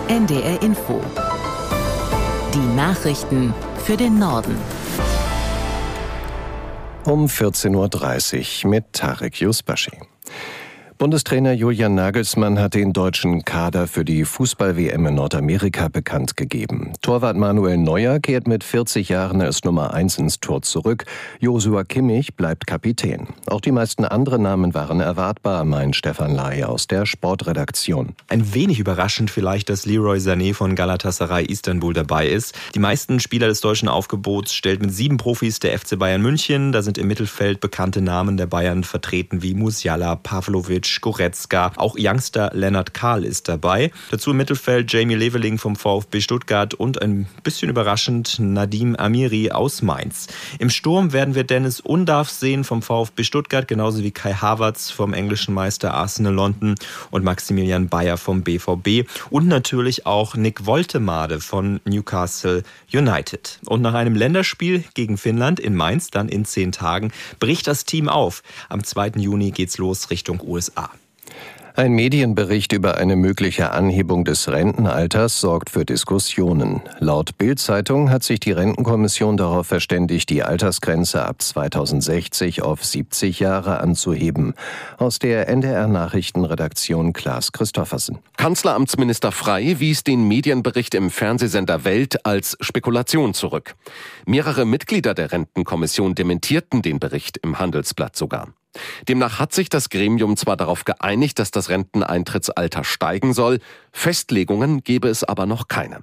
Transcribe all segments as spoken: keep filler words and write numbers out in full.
N D R Info. Die Nachrichten für den Norden. Um vierzehn Uhr dreißig mit Tarek Yusbashi. Bundestrainer Julian Nagelsmann hat den deutschen Kader für die Fußball-W M in Nordamerika bekannt gegeben. Torwart Manuel Neuer kehrt mit vierzig Jahren als Nummer eins ins Tor zurück. Joshua Kimmich bleibt Kapitän. Auch die meisten anderen Namen waren erwartbar, meint Stefan Lai aus der Sportredaktion. Ein wenig überraschend vielleicht, dass Leroy Sané von Galatasaray Istanbul dabei ist. Die meisten Spieler des deutschen Aufgebots stellt mit sieben Profis der F C Bayern München. Da sind im Mittelfeld bekannte Namen der Bayern vertreten wie Musiala, Pavlovic, Goretzka, auch Youngster Lennart Kahl ist dabei. Dazu im Mittelfeld Jamie Leveling vom VfB Stuttgart und ein bisschen überraschend Nadim Amiri aus Mainz. Im Sturm werden wir Dennis Undav sehen vom VfB Stuttgart, genauso wie Kai Havertz vom englischen Meister Arsenal London und Maximilian Bayer vom B V B und natürlich auch Nick Woltemade von Newcastle United. Und nach einem Länderspiel gegen Finnland in Mainz, dann in zehn Tagen, bricht das Team auf. Am zweiten Juni geht's los Richtung U S A. Ein Medienbericht über eine mögliche Anhebung des Rentenalters sorgt für Diskussionen. Laut Bild-Zeitung hat sich die Rentenkommission darauf verständigt, die Altersgrenze ab zweitausendsechzig auf siebzig Jahre anzuheben. Aus der N D R-Nachrichtenredaktion Klaas Christoffersen. Kanzleramtsminister Frey wies den Medienbericht im Fernsehsender Welt als Spekulation zurück. Mehrere Mitglieder der Rentenkommission dementierten den Bericht im Handelsblatt sogar. Demnach hat sich das Gremium zwar darauf geeinigt, dass das Renteneintrittsalter steigen soll, Festlegungen gebe es aber noch keine.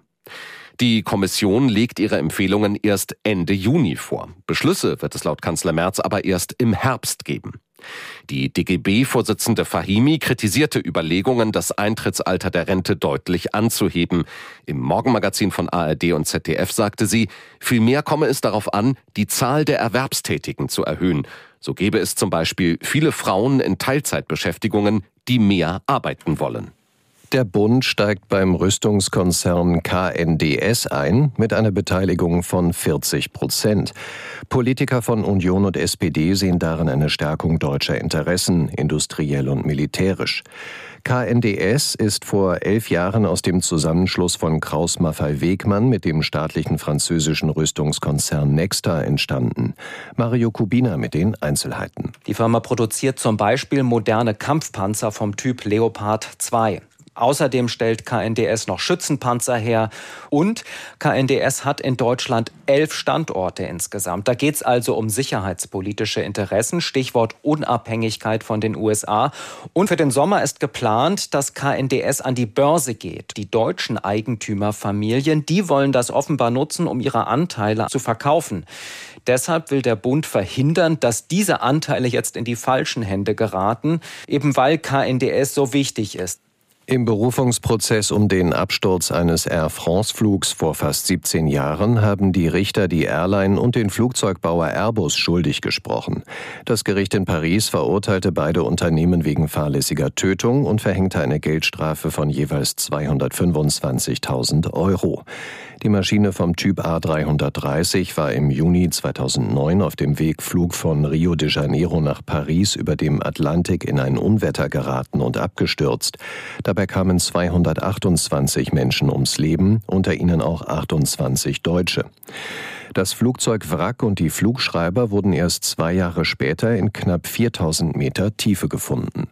Die Kommission legt ihre Empfehlungen erst Ende Juni vor. Beschlüsse wird es laut Kanzler Merz aber erst im Herbst geben. Die D G B-Vorsitzende Fahimi kritisierte Überlegungen, das Eintrittsalter der Rente deutlich anzuheben. Im Morgenmagazin von A R D und Z D F sagte sie, vielmehr komme es darauf an, die Zahl der Erwerbstätigen zu erhöhen. So gäbe es zum Beispiel viele Frauen in Teilzeitbeschäftigungen, die mehr arbeiten wollen. Der Bund steigt beim Rüstungskonzern K N D S ein mit einer Beteiligung von vierzig Prozent. Politiker von Union und S P D sehen darin eine Stärkung deutscher Interessen, industriell und militärisch. K N D S ist vor elf Jahren aus dem Zusammenschluss von Krauss-Maffei-Wegmann mit dem staatlichen französischen Rüstungskonzern Nexta entstanden. Mario Kubina mit den Einzelheiten. Die Firma produziert zum Beispiel moderne Kampfpanzer vom Typ Leopard zwei. Außerdem stellt K N D S noch Schützenpanzer her und K N D S hat in Deutschland elf Standorte insgesamt. Da geht es also um sicherheitspolitische Interessen, Stichwort Unabhängigkeit von den U S A. Und für den Sommer ist geplant, dass K N D S an die Börse geht. Die deutschen Eigentümerfamilien, die wollen das offenbar nutzen, um ihre Anteile zu verkaufen. Deshalb will der Bund verhindern, dass diese Anteile jetzt in die falschen Hände geraten, eben weil K N D S so wichtig ist. Im Berufungsprozess um den Absturz eines Air France-Flugs vor fast siebzehn Jahren haben die Richter die Airline und den Flugzeugbauer Airbus schuldig gesprochen. Das Gericht in Paris verurteilte beide Unternehmen wegen fahrlässiger Tötung und verhängte eine Geldstrafe von jeweils zweihundertfünfundzwanzigtausend Euro. Die Maschine vom Typ A dreihundertdreißig war im Juni zweitausendneun auf dem Wegflug von Rio de Janeiro nach Paris über dem Atlantik in ein Unwetter geraten und abgestürzt. Dabei kamen zweihundertachtundzwanzig Menschen ums Leben, unter ihnen auch achtundzwanzig Deutsche. Das Flugzeugwrack und die Flugschreiber wurden erst zwei Jahre später in knapp viertausend Meter Tiefe gefunden.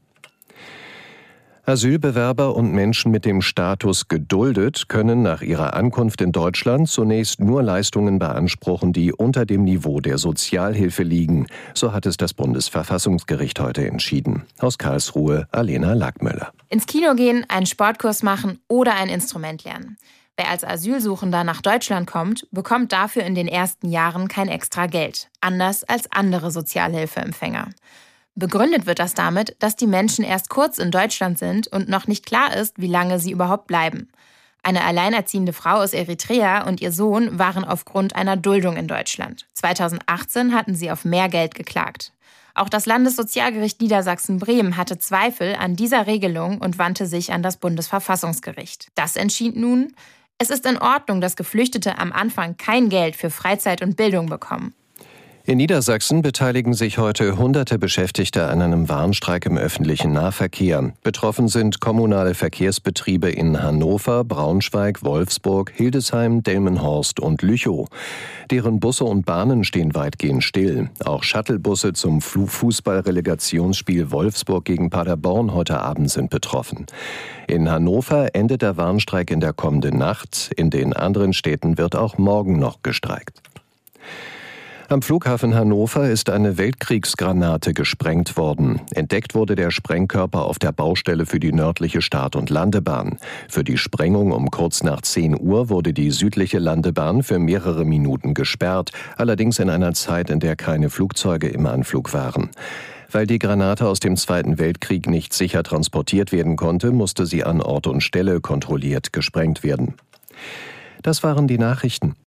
Asylbewerber und Menschen mit dem Status geduldet können nach ihrer Ankunft in Deutschland zunächst nur Leistungen beanspruchen, die unter dem Niveau der Sozialhilfe liegen. So hat es das Bundesverfassungsgericht heute entschieden. Aus Karlsruhe, Alena Lackmüller. Ins Kino gehen, einen Sportkurs machen oder ein Instrument lernen. Wer als Asylsuchender nach Deutschland kommt, bekommt dafür in den ersten Jahren kein extra Geld. Anders als andere Sozialhilfeempfänger. Begründet wird das damit, dass die Menschen erst kurz in Deutschland sind und noch nicht klar ist, wie lange sie überhaupt bleiben. Eine alleinerziehende Frau aus Eritrea und ihr Sohn waren aufgrund einer Duldung in Deutschland. zweitausendachtzehn hatten sie auf mehr Geld geklagt. Auch das Landessozialgericht Niedersachsen-Bremen hatte Zweifel an dieser Regelung und wandte sich an das Bundesverfassungsgericht. Das entschied nun, es ist in Ordnung, dass Geflüchtete am Anfang kein Geld für Freizeit und Bildung bekommen. In Niedersachsen beteiligen sich heute hunderte Beschäftigte an einem Warnstreik im öffentlichen Nahverkehr. Betroffen sind kommunale Verkehrsbetriebe in Hannover, Braunschweig, Wolfsburg, Hildesheim, Delmenhorst und Lüchow. Deren Busse und Bahnen stehen weitgehend still. Auch Shuttlebusse zum Fußballrelegationsspiel Wolfsburg gegen Paderborn heute Abend sind betroffen. In Hannover endet der Warnstreik in der kommenden Nacht. In den anderen Städten wird auch morgen noch gestreikt. Am Flughafen Hannover ist eine Weltkriegsgranate gesprengt worden. Entdeckt wurde der Sprengkörper auf der Baustelle für die nördliche Start- und Landebahn. Für die Sprengung um kurz nach zehn Uhr wurde die südliche Landebahn für mehrere Minuten gesperrt, allerdings in einer Zeit, in der keine Flugzeuge im Anflug waren. Weil die Granate aus dem Zweiten Weltkrieg nicht sicher transportiert werden konnte, musste sie an Ort und Stelle kontrolliert gesprengt werden. Das waren die Nachrichten.